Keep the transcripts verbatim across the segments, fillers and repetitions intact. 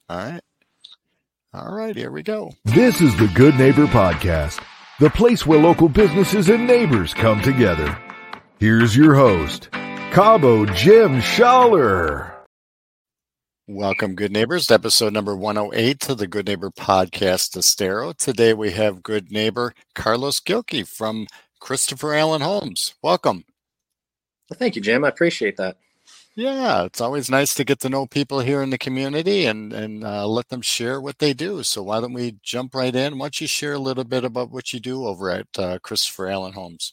All right. All right, here we go. This is the Good Neighbor Podcast, the place where local businesses and neighbors come together. Here's your host, Cabo Jim Schaller. Welcome, good neighbors, to episode number one oh eight to the Good Neighbor Podcast Estero. Today we have good neighbor Carlos Gilkey from Christopher Allen Homes. Welcome. Well, thank you, Jim. I appreciate that. Yeah, it's always nice to get to know people here in the community and, and uh, let them share what they do. So why don't we jump right in? Why don't you share a little bit about what you do over at uh, Christopher Allen Homes?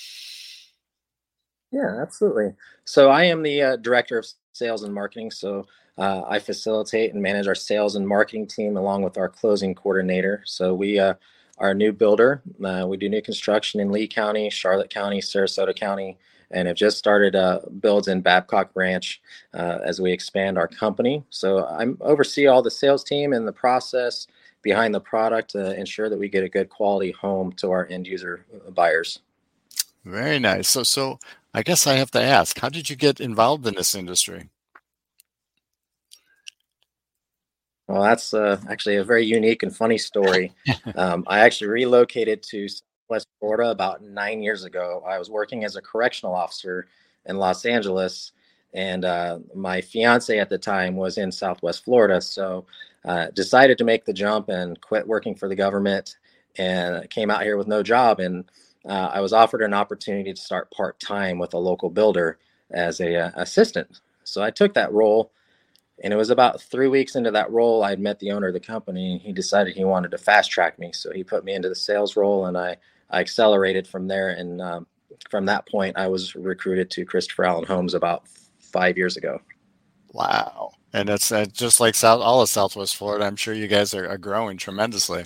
Yeah, absolutely. So I am the uh, director of sales and marketing. So uh, I facilitate and manage our sales and marketing team along with our closing coordinator. So we uh, are a new builder. Uh, we do new construction in Lee County, Charlotte County, Sarasota County, and have just started uh, builds in Babcock Ranch uh, as we expand our company. So I oversee all the sales team and the process behind the product to ensure that we get a good quality home to our end user buyers. Very nice. So, so I guess I have to ask, how did you get involved in this industry? Well, that's uh, actually a very unique and funny story. um, I actually relocated to West Florida about nine years ago. I was working as a correctional officer in Los Angeles, and uh, my fiance at the time was in Southwest Florida. So uh, decided to make the jump and quit working for the government and came out here with no job. And uh, I was offered an opportunity to start part-time with a local builder as a uh, assistant. So I took that role. And it was about three weeks into that role, I'd met the owner of the company. He decided he wanted to fast track me. So he put me into the sales role, and I, I accelerated from there. And um, from that point, I was recruited to Christopher Allen Homes about five years ago. Wow. And it's uh, just like South, all of Southwest Florida. I'm sure you guys are, are growing tremendously.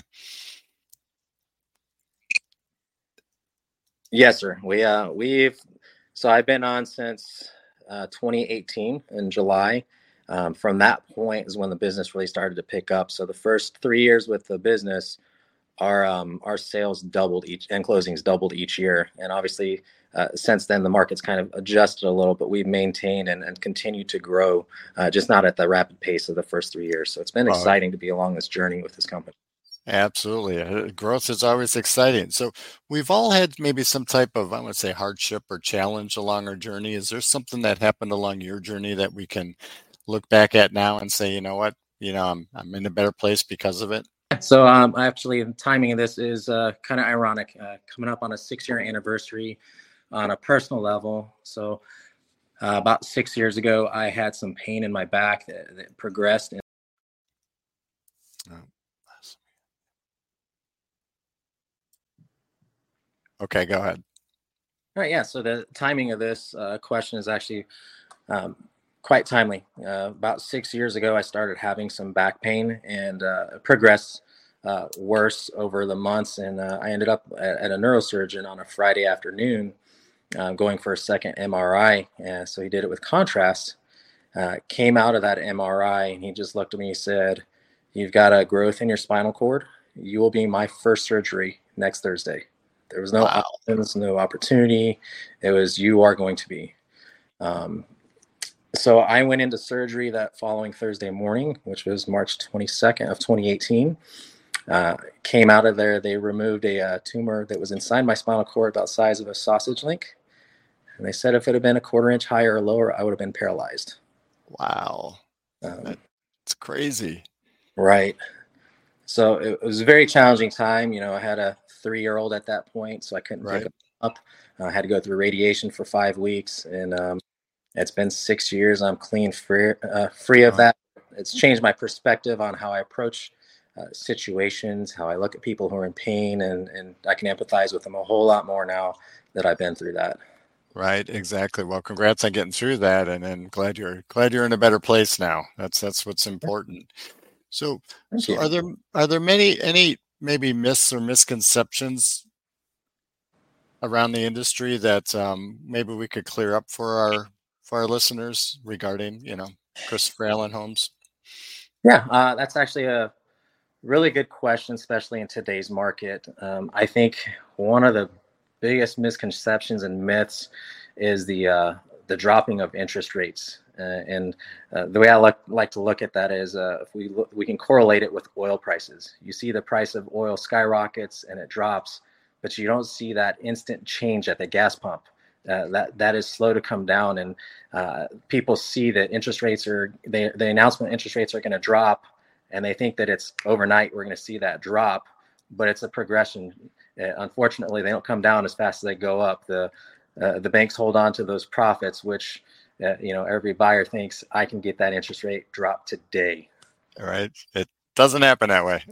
Yes, sir. We, uh, we've, so I've been on since uh, twenty eighteen in July. Um, from that point is when the business really started to pick up. So the first three years with the business, our um, our sales doubled each and closings doubled each year. And obviously, uh, since then, the market's kind of adjusted a little, but we've maintained and, and continued to grow, uh, just not at the rapid pace of the first three years. So it's been exciting to be along this journey with this company. Absolutely. Uh, Growth is always exciting. So we've all had maybe some type of, I would say, hardship or challenge along our journey. Is there something that happened along your journey that we can look back at now and say, you know what, you know, I'm I'm in a better place because of it? So um, actually, the timing of this is uh, kind of ironic, uh, coming up on a six-year anniversary on a personal level. So uh, about six years ago, I had some pain in my back that, that progressed. And- Okay, go ahead. All right, yeah. So the timing of this uh, question is actually um, quite timely. Uh, about six years ago, I started having some back pain and uh, progressed uh, worse over the months. And uh, I ended up at, at a neurosurgeon on a Friday afternoon uh, going for a second M R I. And so he did it with contrast. Uh, came out of that M R I and he just looked at me and said, "You've got a growth in your spinal cord. You will be my first surgery next Thursday." There was no Wow. options, no opportunity. It was, you are going to be. Um, So I went into surgery that following Thursday morning, which was March twenty-second of twenty eighteen. Uh, came out of there. They removed a uh, tumor that was inside my spinal cord about the size of a sausage link. And they said if it had been a quarter inch higher or lower, I would have been paralyzed. Wow. Um, That's crazy. right. So it was a very challenging time. You know, I had a three-year-old at that point, so I couldn't Right. pick him up. I had to go through radiation for five weeks. And um, it's been six years. I'm clean, free, uh, free of that. It's changed my perspective on how I approach uh, situations, how I look at people who are in pain, and, and I can empathize with them a whole lot more now that I've been through that. Right, exactly. Well, congrats on getting through that, and then glad you're glad you're in a better place now. That's that's what's important. So, Thank so you. are there are there many any maybe myths or misconceptions around the industry that um, maybe we could clear up for our for our listeners regarding, you know, Christopher Allen Homes? Yeah, uh, that's actually a really good question, especially in today's market. Um, I think one of the biggest misconceptions and myths is the uh, the dropping of interest rates. Uh, and uh, the way I like, like to look at that is uh, if we look, we can correlate it with oil prices. You see the price of oil skyrockets and it drops, but you don't see that instant change at the gas pump. Uh, that that is slow to come down, and uh, people see that interest rates are they, the announcement interest rates are going to drop, and they think that it's overnight we're going to see that drop, but it's a progression. Uh, unfortunately, they don't come down as fast as they go up. The uh, the banks hold on to those profits, which uh, you know every buyer thinks I can get that interest rate drop today. All right, it doesn't happen that way.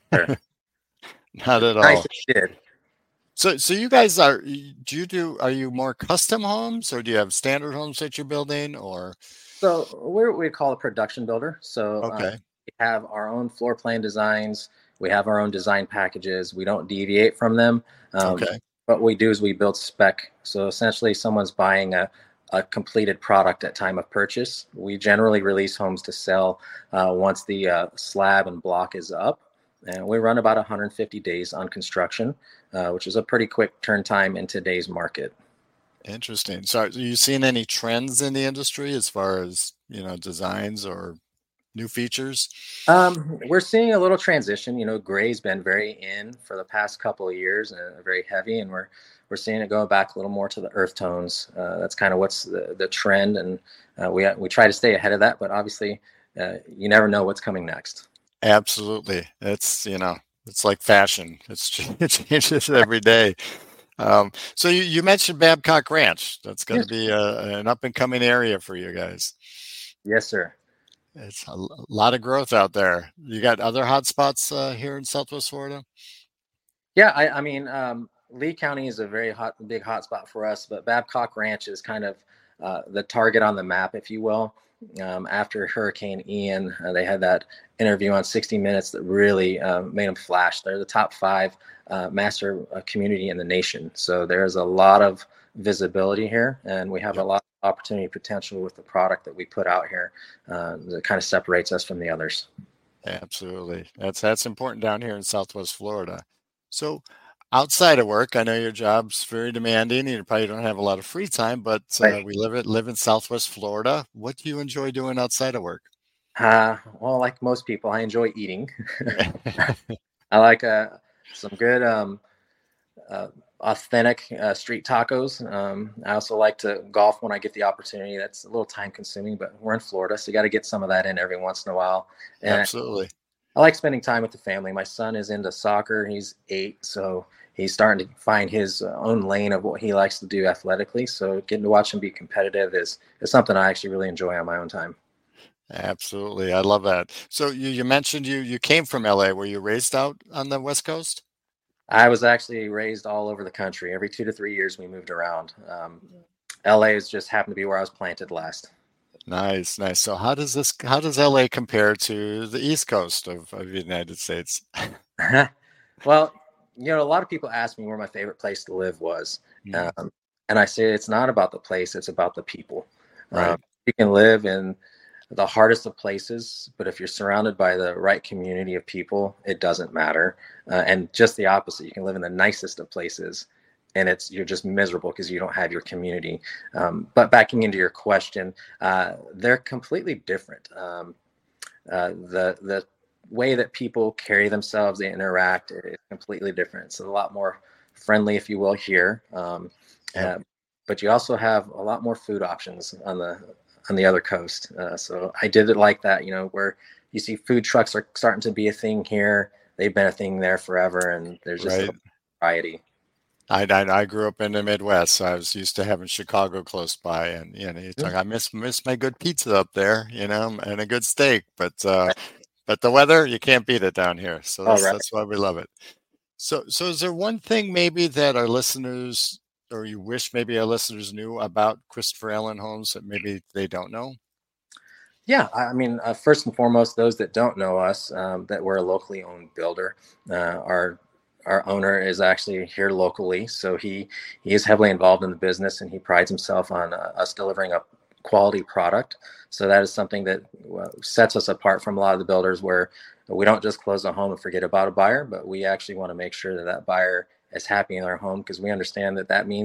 Not at all. Nice it did. So, so you guys are, do you do, are you more custom homes, or do you have standard homes that you're building, or? So we're what we call a production builder. So okay. uh, we have our own floor plan designs. We have our own design packages. We don't deviate from them. Um, okay. What we do is we build spec. So essentially someone's buying a, a completed product at time of purchase. We generally release homes to sell uh, once the uh, slab and block is up. And we run about one hundred fifty days on construction, uh, which is a pretty quick turn time in today's market. Interesting. So are you seeing any trends in the industry as far as, you know, designs or new features? Um, we're seeing a little transition. You know, gray's been very in for the past couple of years and uh, very heavy, and we're we're seeing it go back a little more to the earth tones. Uh, that's kind of what's the, the trend, and uh, we we try to stay ahead of that. But obviously, uh, you never know what's coming next. Absolutely. It's, you know, it's like fashion. It's, it changes every day. Um, so you, you mentioned Babcock Ranch. That's going to yes. be a, an up and coming area for you guys. Yes, sir. It's a lot of growth out there. You got other hot spots uh, here in Southwest Florida? Yeah, I, I mean, um, Lee County is a very hot, big hot spot for us, but Babcock Ranch is kind of uh, the target on the map, if you will. Um, after Hurricane Ian, uh, they had that interview on sixty minutes that really uh, made them flash. They're the top five uh, master uh, community in the nation. So there's a lot of visibility here, and we have yep. a lot of opportunity potential with the product that we put out here uh, that kind of separates us from the others. Absolutely. That's, that's important down here in Southwest Florida. So outside of work, I know your job's very demanding and you probably don't have a lot of free time, but uh, right. we live it, live in Southwest Florida. What do you enjoy doing outside of work? Uh, well, like most people, I enjoy eating. I like uh, some good, um, uh, authentic uh, street tacos. Um, I also like to golf when I get the opportunity. That's a little time consuming, but we're in Florida, so you got to get some of that in every once in a while. And absolutely. I like spending time with the family. My son is into soccer. He's eight, so he's starting to find his own lane of what he likes to do athletically. So getting to watch him be competitive is, is something I actually really enjoy on my own time. Absolutely. I love that. So you, you mentioned you, you came from L A. Were you raised out on the West Coast? I was actually raised all over the country. Every two to three years, we moved around. Um, L A is just happened to be where I was planted last. Nice, nice. So how does this, how does L A compare to the East Coast of, of the United States? Well, you know, a lot of people ask me where my favorite place to live was. Mm. Um, and I say, it's not about the place, it's about the people. Right. Um, you can live in the hardest of places, but if you're surrounded by the right community of people, it doesn't matter. Uh, and just the opposite, you can live in the nicest of places and it's you're just miserable because you don't have your community. Um, but backing into your question, uh, they're completely different. Um, uh, the the way that people carry themselves, they interact, is completely different. It's a lot more friendly, if you will, here. Um, uh, but you also have a lot more food options on the on the other coast. Uh, so I did it like that, you know, where you see food trucks are starting to be a thing here. They've been a thing there forever, and there's just right. a variety. I, I I grew up in the Midwest, so I was used to having Chicago close by, and you know, you talk, I miss miss my good pizza up there, you know, and a good steak, but uh, but the weather, you can't beat it down here, so that's, right. that's why we love it. So so is there one thing maybe that our listeners, or you wish maybe our listeners knew about Christopher Allen Homes that maybe they don't know? Yeah, I mean, uh, first and foremost, those that don't know us, um, that we're a locally owned builder. Uh, our Our owner is actually here locally, so he he is heavily involved in the business, and he prides himself on uh, us delivering a quality product. So that is something that uh, sets us apart from a lot of the builders, where we don't just close a home and forget about a buyer, but we actually want to make sure that that buyer is happy in their home, because we understand that that means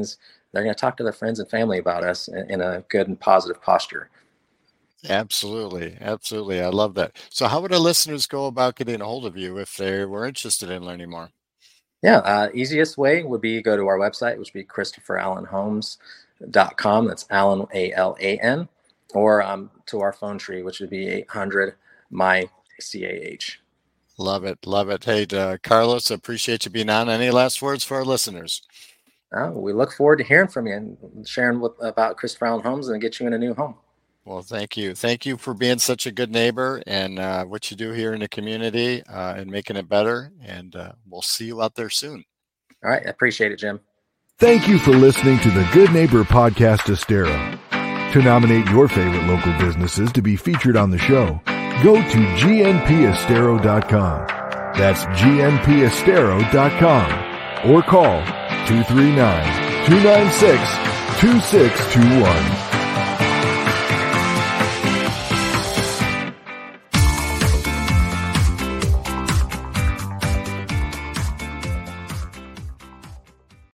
they're going to talk to their friends and family about us in, in a good and positive posture. Absolutely. Absolutely. I love that. So how would our listeners go about getting a hold of you if they were interested in learning more? Yeah, uh, easiest way would be go to our website, which would be christopher allen homes dot com. That's Allen, A L A N, or um, to our phone tree, which would be eight hundred M Y C A H. Love it. Love it. Hey, uh, Carlos, appreciate you being on. Any last words for our listeners? Uh, we look forward to hearing from you and sharing with, about Christopher Allen Homes and get you in a new home. Well, thank you. Thank you for being such a good neighbor and uh, what you do here in the community uh, and making it better. And uh, we'll see you out there soon. All right. I appreciate it, Jim. Thank you for listening to the Good Neighbor Podcast Estero. To nominate your favorite local businesses to be featured on the show, go to G N P estero dot com. That's G N P estero dot com or call two three nine, two nine six, two six two one.